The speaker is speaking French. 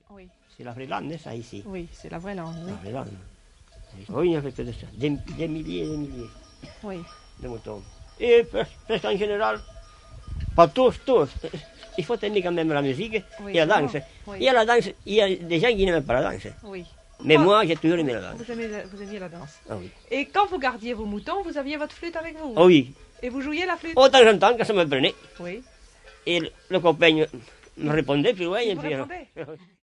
Oui. C'est la vraie langue, ça, ici. Oui, c'est la vraie langue. Oui. La vraie langue. Oui, il n'y avait que de ça. Des milliers et des milliers Oui. de moutons. Et presque en général, pas tous. Il faut aimer quand même la musique Oui, et la danse. oui. Il y a la danse, il y a des gens qui n'aiment pas la danse. Oui. Mais moi, j'ai toujours aimé la danse. Vous aimiez la danse. Ah oui. Et quand vous gardiez vos moutons, vous aviez votre flûte avec vous? Ah oui. Et vous jouiez la flûte? De temps en temps, quand ça me prenait. Oui. Et le copain me répondait, puis ouais, Il et vous puis, répondait?